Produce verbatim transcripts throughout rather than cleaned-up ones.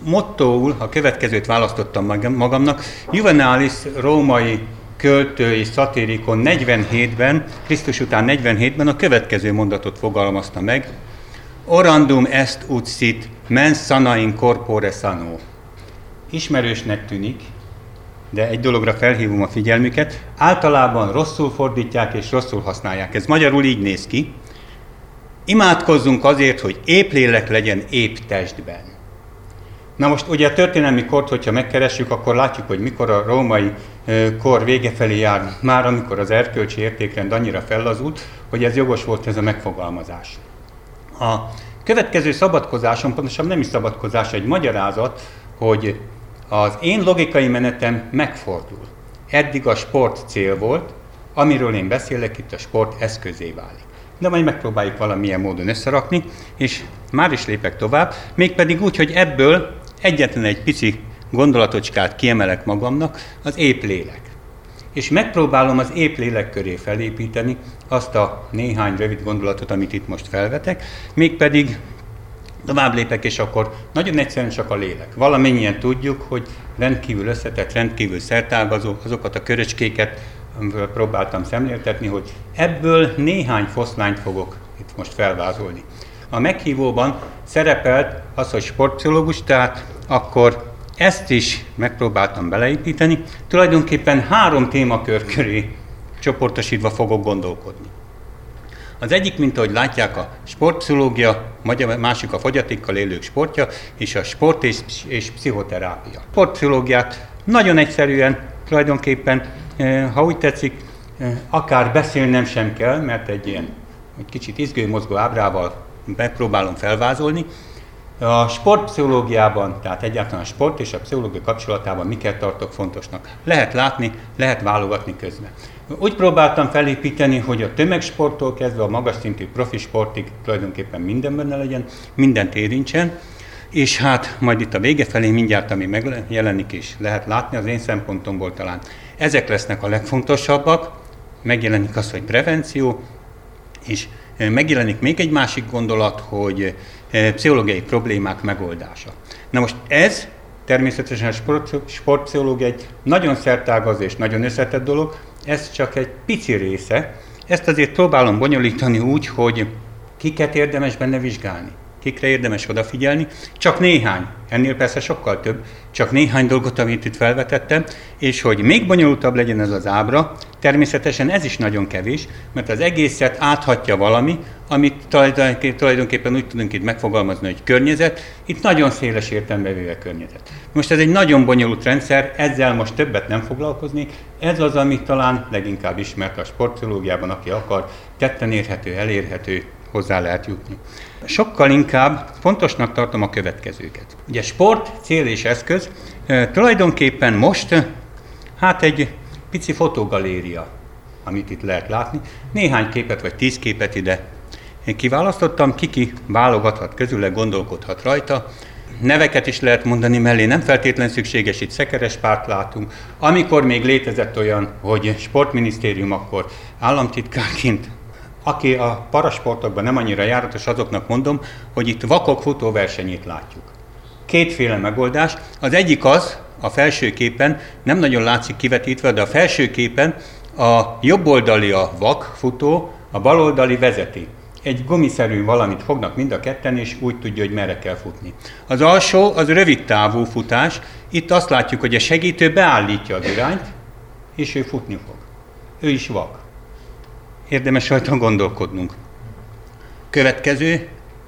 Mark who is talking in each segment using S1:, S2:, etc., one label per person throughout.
S1: mottóul a következőt választottam magamnak. Juvenalis római költő és szatírikon negyvenhétben, Krisztus után negyvenhétben a következő mondatot fogalmazta meg. Orandum est ut sit, mens sana in corpore sano. Ismerősnek tűnik, de egy dologra felhívom a figyelmüket. Általában rosszul fordítják és rosszul használják. Ez magyarul így néz ki. Imádkozzunk azért, hogy épp lélek legyen épp testben. Na most ugye a történelmi kort, hogyha megkeressük, akkor látjuk, hogy mikor a római kor vége felé jár, már amikor az erkölcsi értékrend annyira fellazult, hogy ez jogos volt ez a megfogalmazás. A következő szabadkozáson, pontosan nem is szabadkozás, egy magyarázat, hogy az én logikai menetem megfordul. Eddig a sport cél volt, amiről én beszélek, itt a sport eszközé válik. De majd megpróbáljuk valamilyen módon összerakni, és már is lépek tovább, mégpedig úgy, hogy ebből egyetlen egy pici gondolatocskát kiemelek magamnak, az épp lélek. És megpróbálom az épp lélek köré felépíteni azt a néhány rövid gondolatot, amit itt most felvetek, mégpedig tovább lépek, és akkor nagyon egyszerűen csak a lélek. Valamennyien tudjuk, hogy rendkívül összetett, rendkívül szertágazó, azokat a köröcskéket amiből próbáltam szemléltetni, hogy ebből néhány foszlányt fogok itt most felvázolni. A meghívóban szerepelt az, hogy sportpszichológus, tehát akkor ezt is megpróbáltam beleépíteni. Tulajdonképpen három témakör köré csoportosítva fogok gondolkodni. Az egyik, mint ahogy látják, a sportpszichológia, másik a fogyatékkal élők sportja, és a sport és, és pszichoterápia. A sportpszichológiát nagyon egyszerűen, tulajdonképpen, ha úgy tetszik, akár beszélnem sem kell, mert egy ilyen egy kicsit izgő-mozgó ábrával megpróbálom felvázolni. A sportpszichológiában, tehát egyáltalán a sport és a pszichológia kapcsolatában miket tartok fontosnak. Lehet látni, lehet válogatni közben. Úgy próbáltam felépíteni, hogy a tömegsporttól kezdve a magas szintű profi sportig tulajdonképpen minden benne legyen, mindent érintsen, és hát majd itt a vége felé mindjárt, ami megjelenik és lehet látni az én szempontomból talán. Ezek lesznek a legfontosabbak, megjelenik az, hogy prevenció, és megjelenik még egy másik gondolat, hogy pszichológiai problémák megoldása. Na most ez természetesen a sport, sportpszichológia egy nagyon szertágazó és nagyon összetett dolog, ez csak egy pici része. Ezt azért próbálom bonyolítani úgy, hogy kiket érdemes benne vizsgálni, kikre érdemes odafigyelni, csak néhány, ennél persze sokkal több, csak néhány dolgot, amit itt felvetettem, és hogy még bonyolultabb legyen ez az ábra, természetesen ez is nagyon kevés, mert az egészet áthatja valami, amit tulajdonképpen úgy tudunk itt megfogalmazni, hogy környezet, itt nagyon széles értelembe véve környezet. Most ez egy nagyon bonyolult rendszer, ezzel most többet nem foglalkoznék, ez az, ami talán leginkább ismert a sportpszichológiában, aki akar, tetten érhető, elérhető, hozzá lehet jutni. Sokkal inkább fontosnak tartom a következőket. Ugye sport, cél és eszköz, e, tulajdonképpen most hát egy pici fotogaléria, amit itt lehet látni. Néhány képet vagy tíz képet ide kiválasztottam, kiki válogathat közüle, gondolkodhat rajta. Neveket is lehet mondani mellé, nem feltétlen szükséges, itt Szekerespárt látunk. Amikor még létezett olyan, hogy sportminisztérium, akkor államtitkárként, aki a parasportokban nem annyira járatos, azoknak mondom, hogy itt vakok futóversenyét látjuk. Kétféle megoldás. Az egyik az, a felső képen, nem nagyon látszik kivetítve, de a felső képen a jobb oldali a vak futó, a bal oldali vezeti. Egy gumiszerű valamit fognak mind a ketten, és úgy tudja, hogy merre kell futni. Az alsó, az rövid távú futás. Itt azt látjuk, hogy a segítő beállítja az irányt, és ő futni fog. Ő is vak. Érdemes rajta gondolkodnunk. Következő,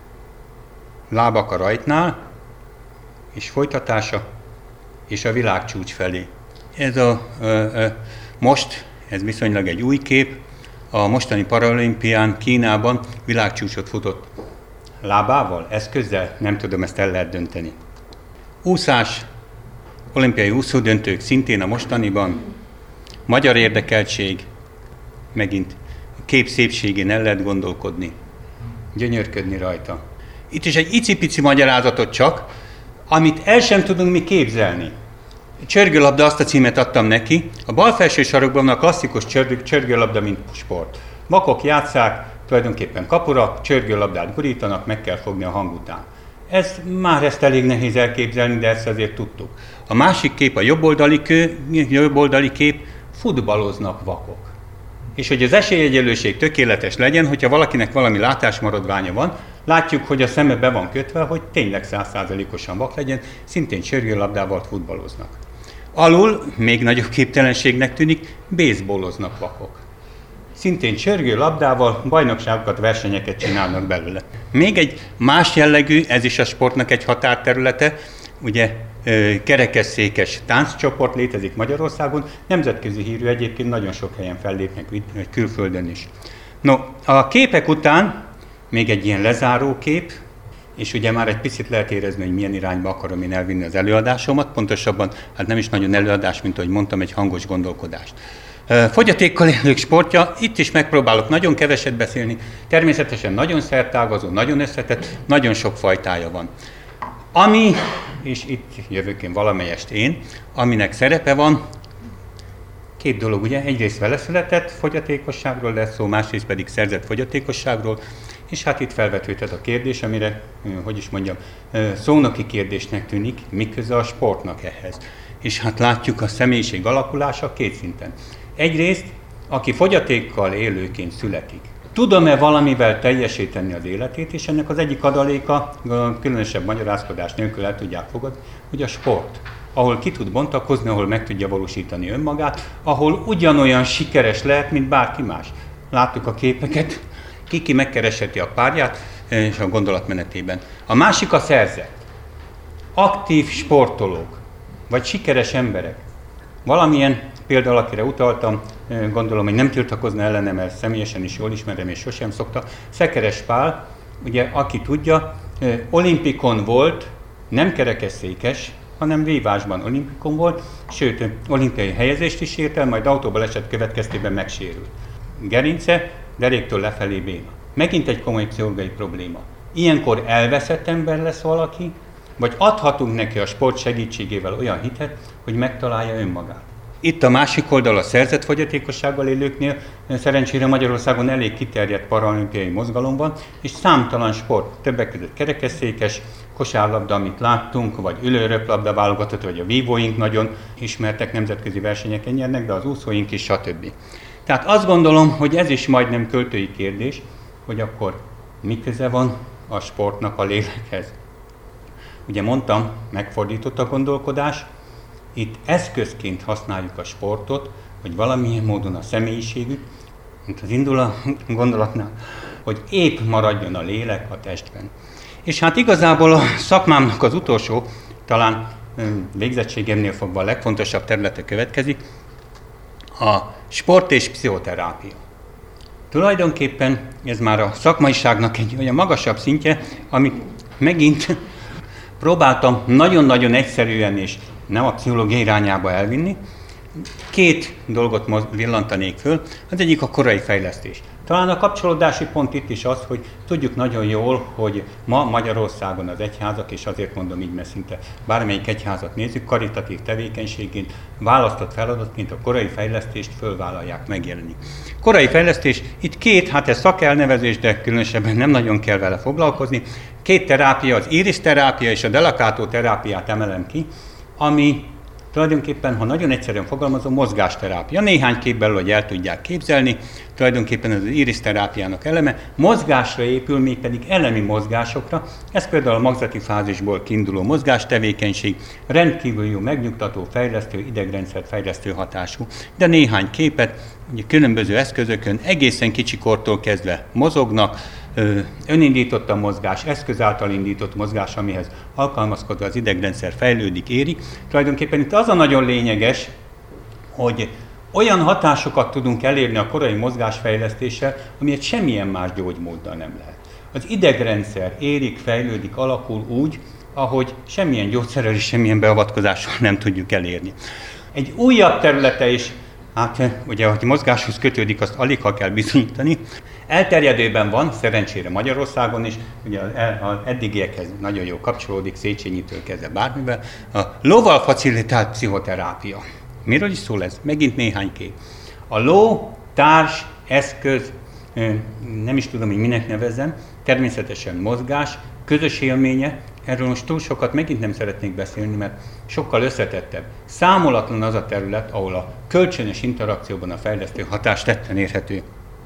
S1: lábak a rajtnál, és folytatása, és a világcsúcs felé. Ez a ö, ö, most, ez viszonylag egy új kép, a mostani paralimpián Kínában világcsúcsot futott lábával, eszközzel, nem tudom, ezt el lehet dönteni. Úszás, olimpiai úszódöntők szintén a mostaniban, magyar érdekeltség, megint a kép szépségén el lehet gondolkodni, gyönyörködni rajta. Itt is egy icipici magyarázatot csak, amit el sem tudunk mi képzelni. Csörgőlabda, azt a címet adtam neki. A bal felső sarokban a klasszikus csörgőlabda, mint sport. Vakok játsszák, tulajdonképpen kapura, csörgőlabdát gurítanak, meg kell fogni a hang után. Ez már ezt elég nehéz elképzelni, de ezt azért tudtuk. A másik kép, a jobboldali, kő, jobboldali kép, futballoznak vakok. És hogy az esélyegyenlőség tökéletes legyen, hogyha valakinek valami látásmaradványa van, látjuk, hogy a szeme be van kötve, hogy tényleg száz százalékosan vak legyen, szintén sörgőlabdával futballoznak. Alul, még nagyobb képtelenségnek tűnik, baseballoznak vakok. Szintén csörgőlabdával bajnokságokat, versenyeket csinálnak belőle. Még egy más jellegű, ez is a sportnak egy határterülete, ugye kerekesszékes tánccsoport létezik Magyarországon, nemzetközi hírű egyébként, nagyon sok helyen fellépnek, külföldön is. No, a képek után még egy ilyen lezáró kép, és ugye már egy picit lehet érezni, hogy milyen irányba akarom én elvinni az előadásomat, pontosabban, hát nem is nagyon előadás, mint ahogy mondtam, egy hangos gondolkodást. Fogyatékkal élők sportja, itt is megpróbálok nagyon keveset beszélni, természetesen nagyon szertágazó, nagyon összetett, nagyon sok fajtája van. Ami, és itt jövök én valamelyest én, aminek szerepe van, két dolog, ugye, egyrészt veleszületett fogyatékosságról lesz szó, másrészt pedig szerzett fogyatékosságról, és hát itt felvetődhet a kérdés, amire, hogy is mondjam, szónoki kérdésnek tűnik, mi köze a sportnak ehhez. És hát látjuk a személyiség alakulása két szinten. Egyrészt, aki fogyatékkal élőként születik, tudom-e valamivel teljesíteni az életét, és ennek az egyik adaléka, különösebb magyarázkodás nélkül el tudják fogadni, hogy a sport, ahol ki tud bontakozni, ahol meg tudja valósítani önmagát, ahol ugyanolyan sikeres lehet, mint bárki más. Láttuk a képeket, ki-ki megkeresheti a párját, és a gondolatmenetében. A másik a szerzett. Aktív sportolók, vagy sikeres emberek. Valamilyen például, akire utaltam, gondolom, hogy nem tiltakozna ellene, mert személyesen is jól ismerem, és sosem szokta. Szekeres Pál, ugye, aki tudja, olimpikon volt, nem kerekesszékes, hanem vívásban olimpikon volt, sőt, olimpiai helyezést is ért el, majd autóbaleset következtében megsérült. Gerince, deréktől lefelé béna. Megint egy komoly pszichológiai probléma. Ilyenkor elveszett ember lesz valaki, vagy adhatunk neki a sport segítségével olyan hitet, hogy megtalálja önmagát. Itt a másik oldal a szerzett fogyatékossággal élőknél, szerencsére Magyarországon elég kiterjedt paralimpiai mozgalom van, és számtalan sport, többek között kerekesszékes, kosárlabda, amit láttunk, vagy ülőröplabda válogatott, vagy a vívóink nagyon ismertek, nemzetközi versenyeken nyernek, de az úszóink is, stb. Tehát azt gondolom, hogy ez is majdnem költői kérdés, hogy akkor mi köze van a sportnak a lélekhez. Ugye mondtam, megfordított a gondolkodás, itt eszközként használjuk a sportot, hogy valamilyen módon a személyiségük, mint az indul a gondolatnál, hogy épp maradjon a lélek a testben. És hát igazából a szakmámnak az utolsó, talán végzettségemnél fogva a legfontosabb területe következik, a sport és pszichoterápia. Tulajdonképpen ez már a szakmaiságnak egy olyan magasabb szintje, amit megint próbáltam nagyon-nagyon egyszerűen és nem a pszichológia irányába elvinni. Két dolgot villantanék föl, az egyik a korai fejlesztés. Talán a kapcsolódási pont itt is az, hogy tudjuk nagyon jól, hogy ma Magyarországon az egyházak, és azért mondom így, mert szinte bármelyik egyházat nézzük, karitatív tevékenységként, választott feladatként a korai fejlesztést fölvállalják megjelenni. Korai fejlesztés, itt két, hát ez szakelnevezés, de különösebben nem nagyon kell vele foglalkozni. Két terápia, az Iris terápia és a Delacatto terápiát emelem ki, ami tulajdonképpen, ha nagyon egyszerűen fogalmazom, mozgásterápia. Néhány képből, hogy el tudják képzelni, tulajdonképpen az Iris terápiának eleme, mozgásra épül, mégpedig elemi mozgásokra. Ez például a magzati fázisból kiinduló mozgástevékenység, rendkívül jó, megnyugtató, fejlesztő, idegrendszert fejlesztő hatású. De néhány képet, ugye különböző eszközökön egészen kicsikortól kezdve mozognak, önindított a mozgás, eszköz által indított mozgás, amihez alkalmazkodva az idegrendszer fejlődik, éri. Tulajdonképpen itt az a nagyon lényeges, hogy olyan hatásokat tudunk elérni a korai mozgásfejlesztéssel, amilyet semmilyen más gyógymóddal nem lehet. Az idegrendszer érik, fejlődik, alakul úgy, ahogy semmilyen gyógyszerrel és semmilyen beavatkozással nem tudjuk elérni. Egy újabb területe is, hát ugye, hogy mozgáshoz kötődik, azt alig ha kell bizonyítani. Elterjedőben van, szerencsére Magyarországon is, ugye az eddigiekhez nagyon jó kapcsolódik, Széchenyitől kezdve bármivel, a lóval facilitált pszichoterápia. Miről is szól ez? Megint néhány kép. A ló, társ, eszköz, nem is tudom, hogy minek nevezzem, természetesen mozgás, közös élménye, erről most túl sokat megint nem szeretnék beszélni, mert sokkal összetettebb. Számolatlan az a terület, ahol a kölcsönös interakcióban a fejlesztő hatás tetten érhető.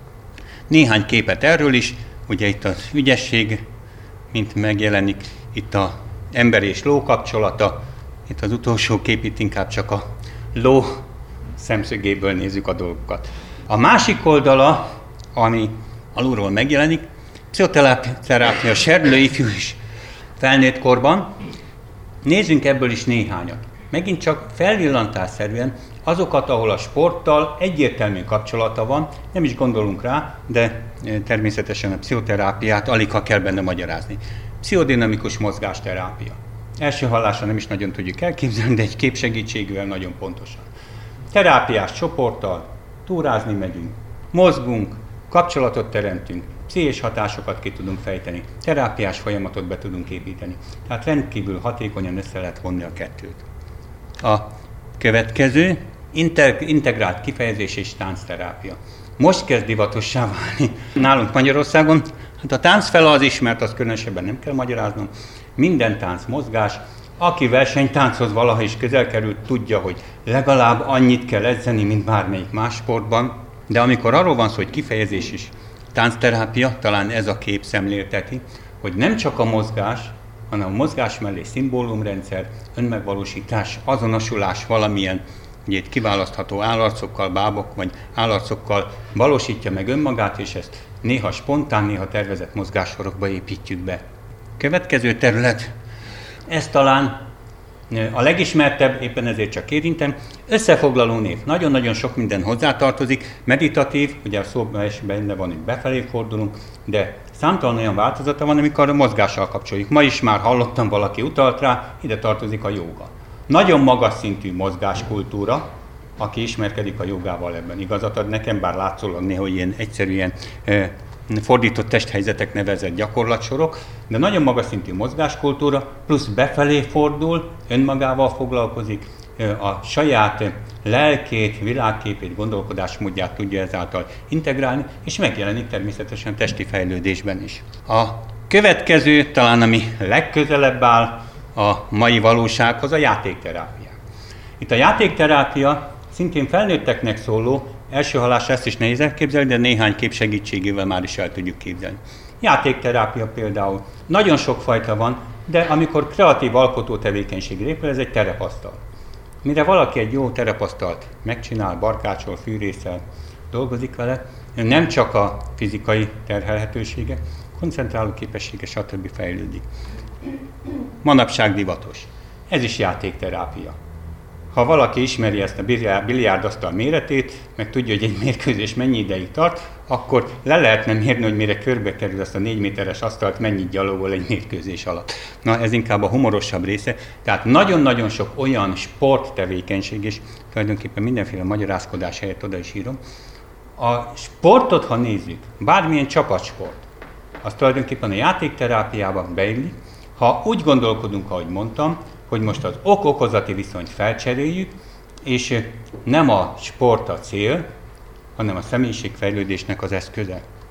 S1: Néhány képet erről is, ugye itt az ügyesség, mint megjelenik, itt az ember és ló kapcsolata, itt az utolsó kép, itt inkább csak a ló szemszögéből nézzük a dolgokat. A másik oldala, ami alulról megjelenik, pszichoterápia serdülő ifjú és felnőtt korban. Nézzünk ebből is néhányat. Megint csak felvillantásszerűen azokat, ahol a sporttal egyértelmű kapcsolata van, nem is gondolunk rá, de természetesen a pszichoterápiát alig ha kell benne magyarázni. Pszichodinamikus mozgásterápia. Első hallásra nem is nagyon tudjuk elképzelni, de egy kép segítségével nagyon pontosan. Terápiás csoporttal túrázni megyünk, mozgunk, kapcsolatot teremtünk, pszichés hatásokat ki tudunk fejteni, terápiás folyamatot be tudunk építeni. Tehát rendkívül hatékonyan össze lehet vonni a kettőt. A következő, integrált kifejezés és táncterápia. Most kezd divatossá válni nálunk Magyarországon. Hát a tánc fele az ismert, azt különösebben nem kell magyaráznom. Minden tánc mozgás. Aki versenytánchoz valaha is közel került, tudja, hogy legalább annyit kell edzeni, mint bármelyik más sportban. De amikor arról van szó, hogy kifejezés is táncterápia, talán ez a kép szemlélteti, hogy nem csak a mozgás, hanem a mozgás mellé szimbólumrendszer, önmegvalósítás, azonosulás valamilyen, ugye itt kiválasztható állarcokkal, bábok vagy állarcokkal valósítja meg önmagát, és ezt néha spontán, néha tervezett mozgássorokba építjük be. Következő terület, ez talán a legismertebb, éppen ezért csak érintem, összefoglaló név. Nagyon-nagyon sok minden hozzátartozik, meditatív, ugye a szóban is benne van, hogy befelé fordulunk, de számtalan olyan változata van, amikor a mozgással kapcsoljuk. Ma is már hallottam, valaki utalt rá, ide tartozik a jóga. Nagyon magas szintű mozgáskultúra, aki ismerkedik a jogával, ebben igazat ad nekem, bár látszólag néha ilyen egyszerűen eh, fordított testhelyzetek nevezett gyakorlatsorok, de nagyon magas szintű mozgáskultúra, plusz befelé fordul, önmagával foglalkozik, a saját lelkét, világképét, gondolkodásmódját tudja ezáltal integrálni, és megjelenik természetesen testi fejlődésben is. A következő, talán ami legközelebb áll a mai valósághoz, a játékterápia. Itt a játékterápia szintén felnőtteknek szóló, első hallásra ezt is nehéz elképzelni, de néhány kép segítségével már is el tudjuk képzelni. Játékterápia például. Nagyon sok fajta van, de amikor kreatív alkotó tevékenységre épül, ez egy terepasztal. Mire valaki egy jó terepasztalt megcsinál, barkácsol, fűrészel, dolgozik vele, nem csak a fizikai terhelhetősége, koncentráló képessége, stb. Fejlődik. Manapság divatos. Ez is játékterápia. Ha valaki ismeri ezt a biliárdasztal méretét, meg tudja, hogy egy mérkőzés mennyi ideig tart, akkor le lehetne mérni, hogy mire körbe kerül azt a négy méteres asztalt, mennyit gyalogol egy mérkőzés alatt. Na, ez inkább a humorosabb része. Tehát nagyon-nagyon sok olyan sporttevékenység, és tulajdonképpen mindenféle magyarázkodás helyett oda is írom. A sportot, ha nézzük, bármilyen csapatsport, az tulajdonképpen a játékterápiába beillik. Ha úgy gondolkodunk, ahogy mondtam, hogy most az ok-okozati viszonyt felcseréljük, és nem a sport a cél, hanem a személyiségfejlődésnek az eszköze.